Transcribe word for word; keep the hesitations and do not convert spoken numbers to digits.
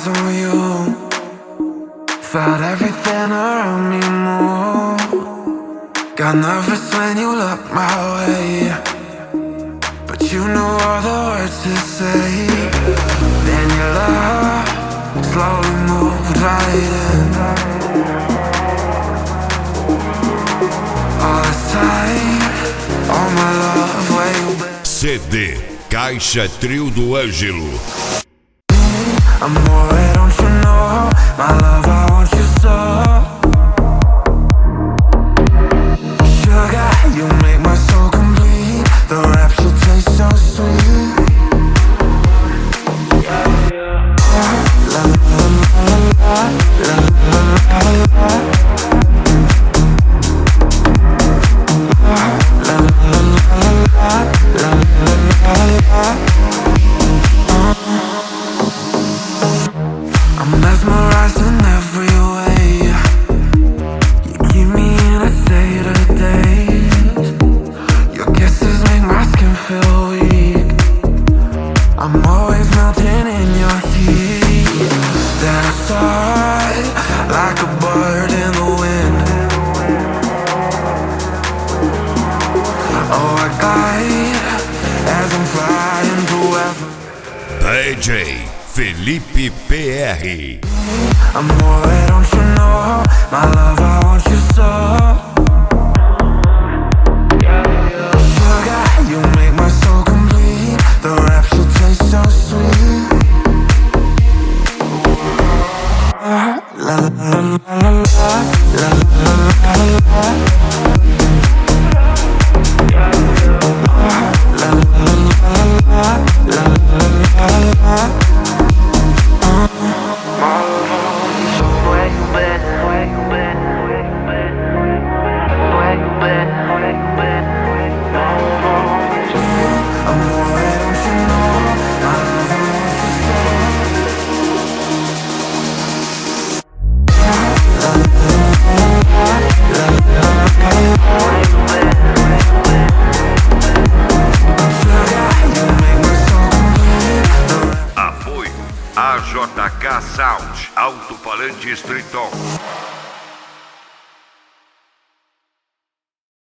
eyes on you, felt everything around me move. Got nervous when you looked my way, but you knew all the words to say. Then your love slowly moved right in. All this time, all my love, where you been? C D Caixa Trio do Ângelo. Amore, don't you know, my love, I want you so. Sugar, you make my soul complete. The rapture tastes so sweet. La la la la la, la la la la. La la la la, la la la la. I'm mesmerized in every way. You keep me in a state of daze. Your kisses make my skin feel weak. I'm always melting in your heat. Then I soar like a bird in the wind. Oh, I glide as I'm flying through heaven. D J Felipe P R. Amore, don't you know, my love, I want you so. Sugar, you make my soul complete. The rapture tastes so sweet. La la la la la, la la la la. La la la la, la la la la. Apoio A J K Sound, alto-falante Street Talk.